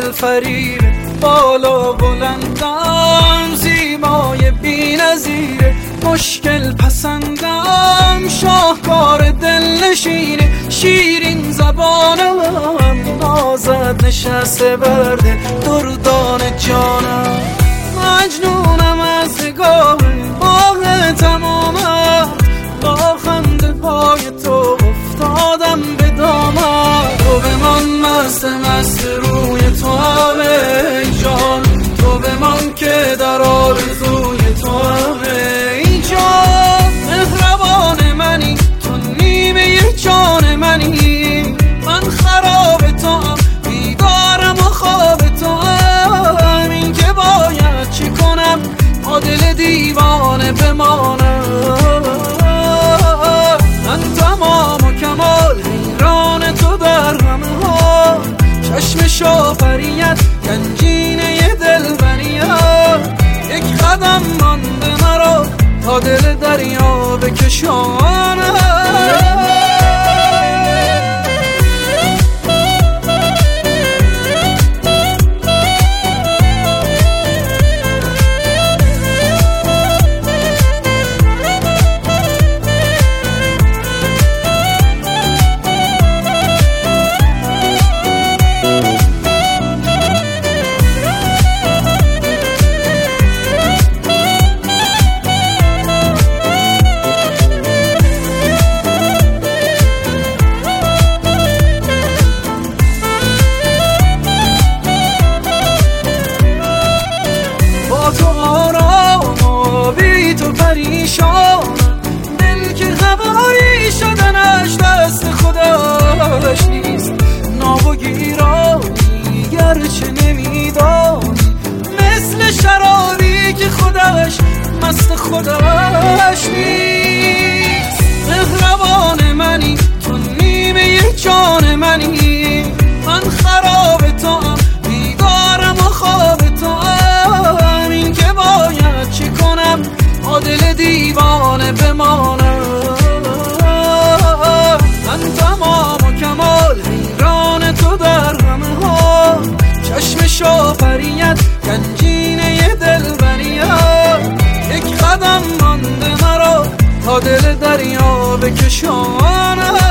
دلفریب بالا بلندم، زیبای بی‌نظیره مشکل پسندم، شاهکار دلنشینه شیرین زبانم، نازت نشسته برده دردان جانم، مجنونم از نگاه باغ تمامم، با خنده پای تو افتادم به دامم، تو بمان مست روی تو همه جان، تو بمان که در آرزوی تو همه جان، مهربان منی تو نیمه جان منی، من خراب تو هم بیدارم و خواب تو هم، این که باید چی کنم تا دل دیوانه بمانم، من تمام و کمال حیران تو در همه ها، چشم شافریت گنجینه دلبریت، یک قدم مانده مرا تا دل دریا بکشانم. تو پریشان دل که خبری شدنش دست خودش نیست، ناب و گیرانی گرچه نمیدانی، مثل شرابی که خودش مست خودش نیست، مهربان منی تو نیمه جان منی، من خراب تو هم بیدارم و خواب تو هم، این که باید چی کنم تا دل دیوانه بمانم، من تمام و کمال حیران تو در همه ها، چشم شافریت گنجینه دلبریت، یک قدم مانده مرا تا دل دریا بکشانم.